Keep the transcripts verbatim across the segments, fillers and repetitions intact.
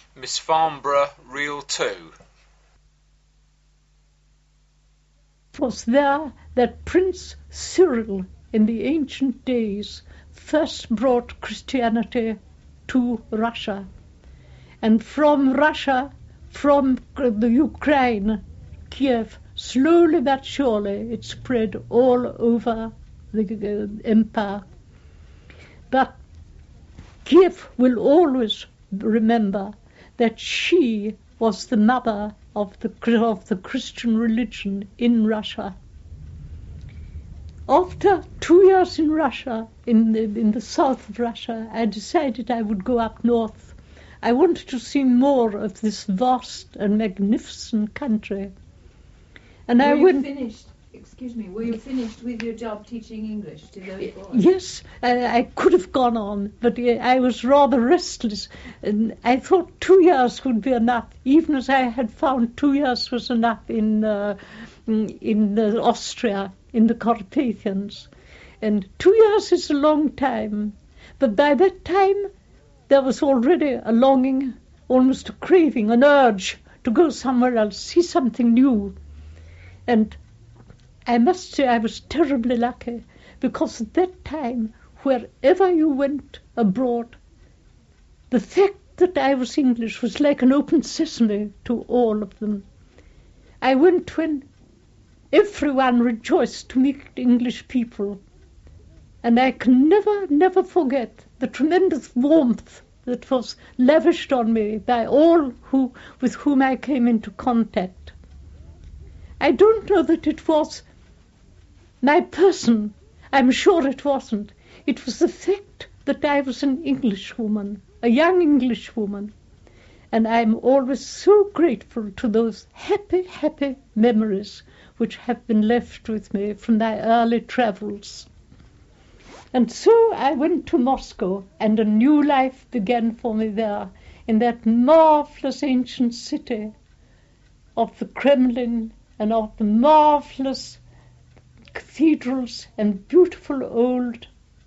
Miss Farnborough, Reel two. It was there that Prince Cyril in the ancient days first brought Christianity to Russia. And from Russia, from the Ukraine, Kiev, slowly but surely it spread all over the uh, empire. But Kiev will always remember that she was the mother of the, of the Christian religion in Russia. After two years in Russia, in the, in the south of Russia, I decided I would go up north. I wanted to see more of this vast and magnificent country. And were I you went. Finished, excuse me, were you finished with your job teaching English to those boys? Yes, I, I could have gone on, but I was rather restless. And I thought two years would be enough, even as I had found two years was enough in uh, in uh, Austria, in the Carpathians. And two years is a long time. But by that time, there was already a longing, almost a craving, an urge to go somewhere else, see something new. And I must say I was terribly lucky, because at that time, wherever you went abroad, the fact that I was English was like an open sesame to all of them. I went when everyone rejoiced to meet English people, and I can never, never forget the tremendous warmth that was lavished on me by all who with whom I came into contact. I don't know that it was my person. I'm sure it wasn't. It was the fact that I was an Englishwoman, a young Englishwoman. And I'm always so grateful to those happy, happy memories which have been left with me from my early travels. And so I went to Moscow, and a new life began for me there, in that marvelous ancient city of the Kremlin and of the marvelous cathedrals and beautiful old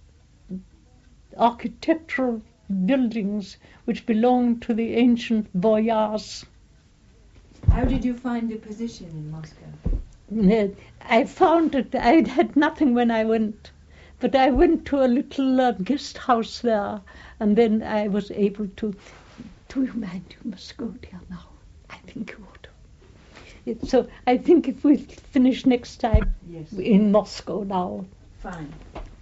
architectural buildings which belonged to the ancient boyars. How did you find your position in Moscow? I found that I had nothing when I went, but I went to a little uh, guest house there, and then I was able to. Do you mind? You must go there now. I think you ought to. It, so I think if we finish next time yes. in Moscow now. Fine.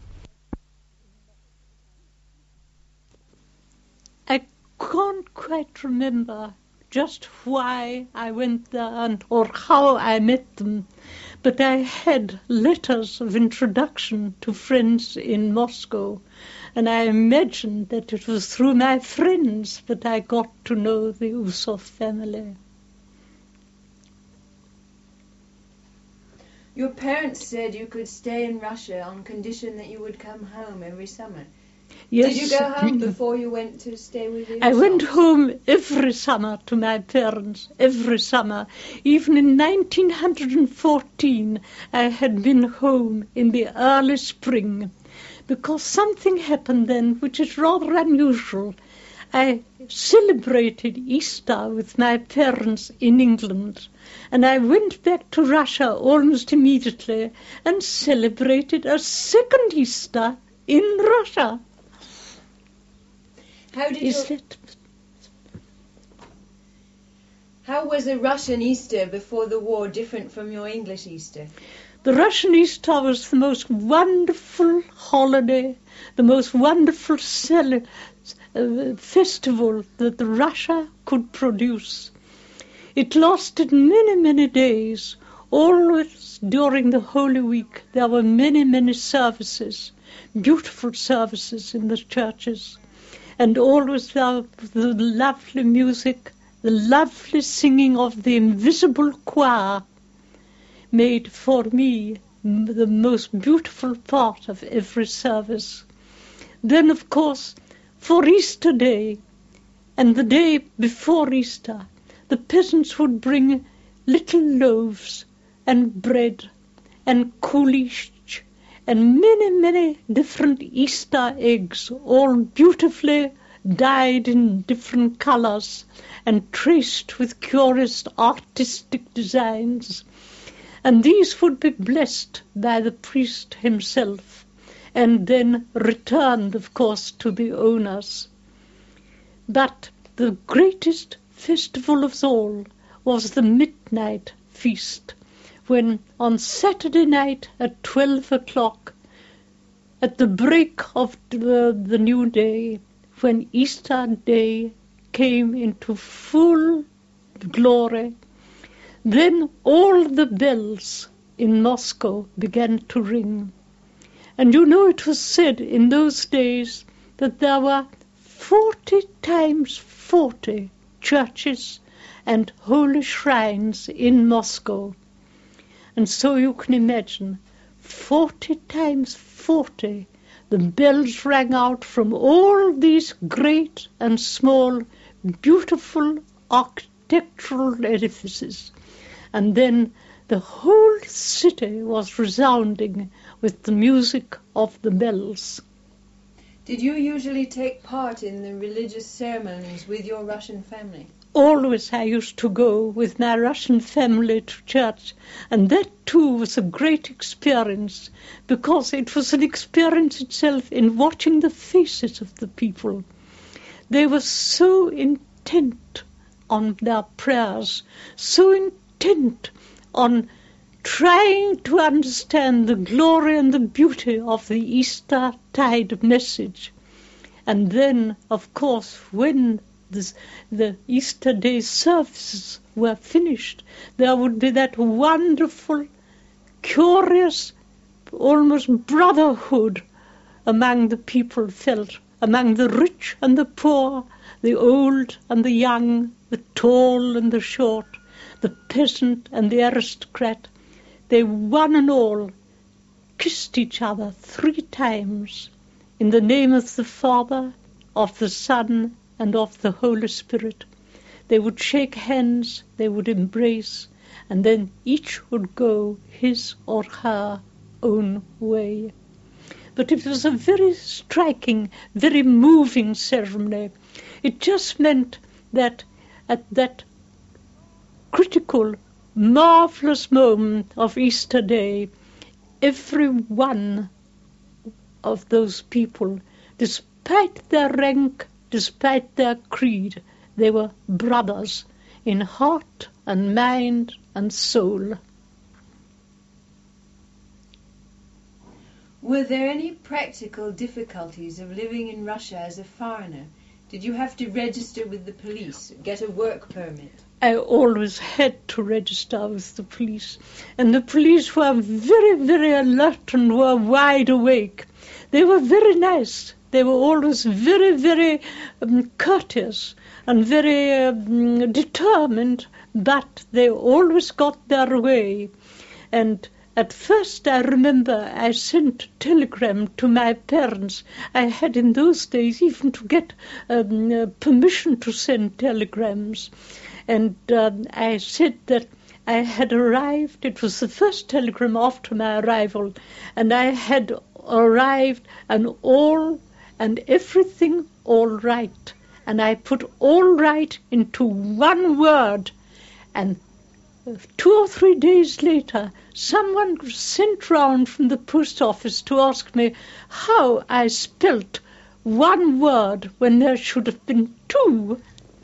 I can't quite remember just why I went there and, or how I met them, but I had letters of introduction to friends in Moscow, and I imagined that it was through my friends that I got to know the Usov family. Your parents said you could stay in Russia on condition that you would come home every summer. Yes. Did you go home before you went to stay with your I went home every summer to my parents, every summer. Even in nineteen fourteen, I had been home in the early spring, because something happened then which is rather unusual. I celebrated Easter with my parents in England, and I went back to Russia almost immediately and celebrated a second Easter in Russia. How did Is you... that... How was a Russian Easter before the war different from your English Easter? The Russian Easter was the most wonderful holiday, the most wonderful cel- uh, festival that the Russia could produce. It lasted many, many days. Always during the Holy Week there were many, many services, beautiful services in the churches. And always there the lovely music, the lovely singing of the invisible choir made for me the most beautiful part of every service. Then, of course, for Easter Day and the day before Easter, the peasants would bring little loaves and bread and kulish and many, many different Easter eggs, all beautifully dyed in different colors and traced with curious artistic designs. And these would be blessed by the priest himself, and then returned, of course, to the owners. But the greatest festival of all was the midnight feast, when on Saturday night at twelve o'clock, at the break of the, the new day, when Easter Day came into full glory, then all the bells in Moscow began to ring. And you know, it was said in those days that there were forty times forty churches and holy shrines in Moscow. And so you can imagine, forty times forty, the bells rang out from all these great and small, beautiful architectural edifices. And then the whole city was resounding with the music of the bells. Did you usually take part in the religious ceremonies with your Russian family? Always I used to go with my Russian family to church, and that too was a great experience, because it was an experience itself in watching the faces of the people. They were so intent on their prayers, so intent on trying to understand the glory and the beauty of the Eastertide message. And then, of course, when this, the Easter Day services were finished, there would be that wonderful, curious, almost brotherhood among the people felt, among the rich and the poor, the old and the young, the tall and the short, the peasant and the aristocrat. They one and all kissed each other three times in the name of the Father, of the Son, and of the Holy Spirit. They would shake hands, they would embrace, and then each would go his or her own way. But it was a very striking, very moving ceremony. It just meant that at that critical, marvelous moment of Easter Day, every one of those people, despite their rank, despite their creed, they were brothers in heart and mind and soul. Were there any practical difficulties of living in Russia as a foreigner? Did you have to register with the police, get a work permit? I always had to register with the police, and the police were very, very alert and were wide awake. They were very nice. They were always very, very um, courteous and very um, determined, but they always got their way. And at first I remember I sent a telegram to my parents. I had in those days even to get um, uh, permission to send telegrams. And um, I said that I had arrived. It was the first telegram after my arrival, and I had arrived and all and everything all right. And I put all right into one word. And two or three days later, someone was sent round from the post office to ask me how I spelt one word when there should have been two.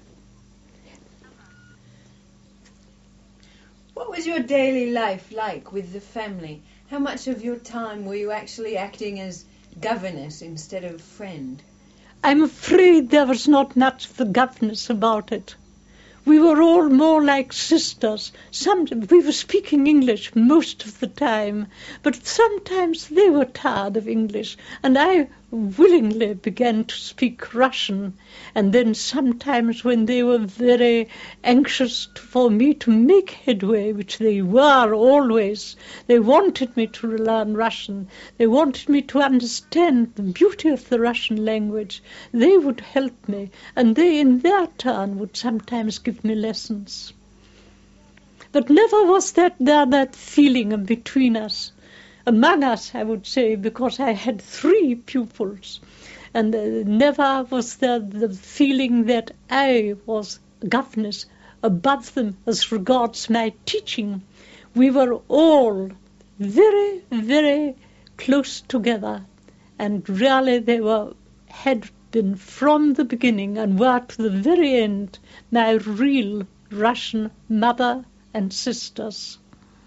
What was your daily life like with the family? How much of your time were you actually acting as governess instead of friend? I'm afraid there was not much of the governess about it. We were all more like sisters. Some, we were speaking English most of the time, but sometimes they were tired of English, and I willingly began to speak Russian. And then sometimes when they were very anxious for me to make headway, which they were always, they wanted me to learn Russian. They wanted me to understand the beauty of the Russian language. They would help me, and they in their turn would sometimes give me lessons. But never was that there that feeling between us. Among us, I would say, because I had three pupils, and uh, never was there the feeling that I was governess above them as regards my teaching. We were all very, very close together, and really they were had been from the beginning and were to the very end my real Russian mother and sisters.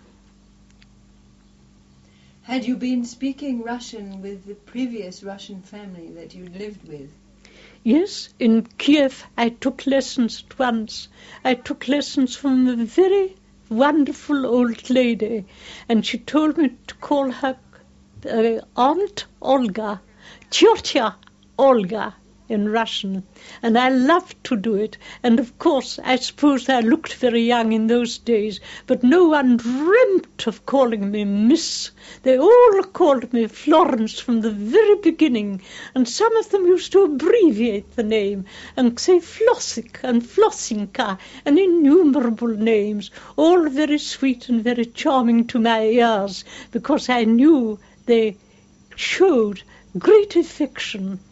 Had you been speaking Russian with the previous Russian family that you lived with? Yes, in Kiev I took lessons at once. I took lessons from a very wonderful old lady, and she told me to call her uh, Aunt Olga, Tёtya Olga in Russian, and I loved to do it. And of course, I suppose I looked very young in those days, but no one dreamt of calling me Miss. They all called me Florence from the very beginning, and some of them used to abbreviate the name and say Flossik and Flossinka and innumerable names, all very sweet and very charming to my ears, because I knew they showed great affection.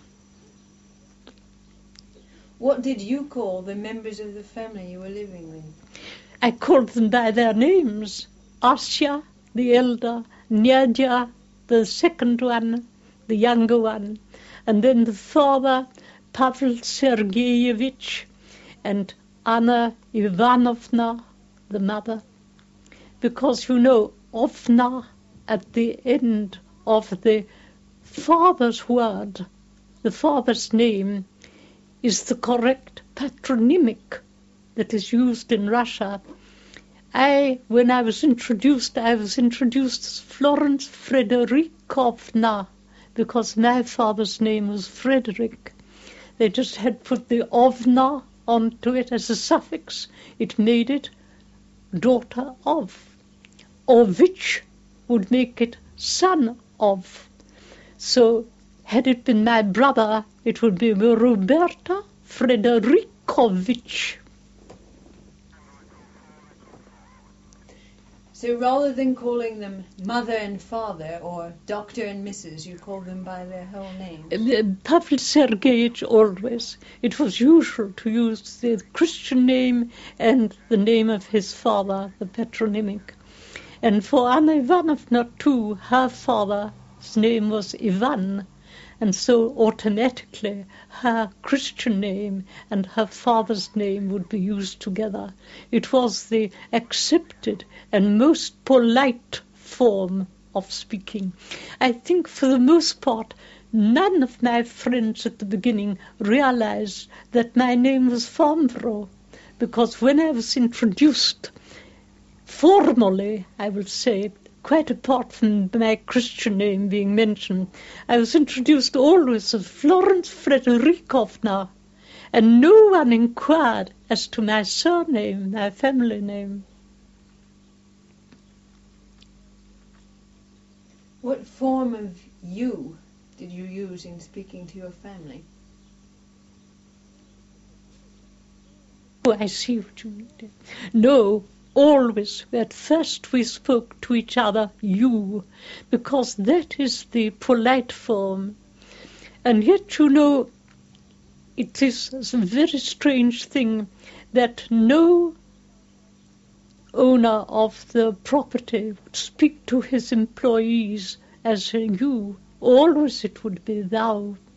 What did you call the members of the family you were living with? I called them by their names. Asya, the elder, Nyadia, the second one, the younger one, and then the father, Pavel Sergeyevich, and Anna Ivanovna, the mother. Because, you know, Ovna at the end of the father's word, the father's name, is the correct patronymic that is used in Russia. I, when I was introduced, I was introduced as Florence Frederikovna, because my father's name was Frederick. They just had put the Ovna onto it as a suffix. It made it daughter of. Ovich would make it son of. So, had it been my brother, it would be Roberta Frederikovich. So rather than calling them mother and father or doctor and missus, you called them by their whole names? Uh, Pavel Sergeyevich always. It was usual to use the Christian name and the name of his father, the patronymic. And for Anna Ivanovna too, her father's name was Ivan, and so automatically her Christian name and her father's name would be used together. It was the accepted and most polite form of speaking. I think for the most part, none of my friends at the beginning realized that my name was Fambro, because when I was introduced, formally, I will say, quite apart from my Christian name being mentioned, I was introduced always as Florence Frederikovna, and no one inquired as to my surname, my family name. What form of you did you use in speaking to your family? Oh, I see what you mean. No. Always, at first we spoke to each other, you, because that is the polite form. And yet, you know, it is a very strange thing that no owner of the property would speak to his employees as a you. Always it would be thou.